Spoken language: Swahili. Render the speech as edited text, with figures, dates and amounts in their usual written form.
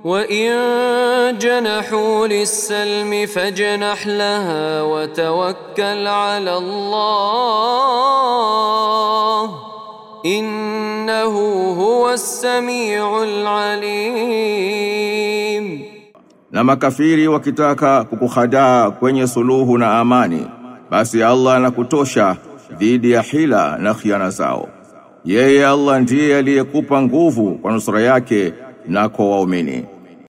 وإن جنحوا للسلم فاجنح لها وتوكل على الله إنه هو السميع العليم. Na makafiri wakitaka kukuhadaa kwenye suluhu na amani, basi Allah anakutosha dhidi ya hila na khiana zao. Yeye Allah ndiye aliyekupa nguvu kwa nusura yake na kwa waumini.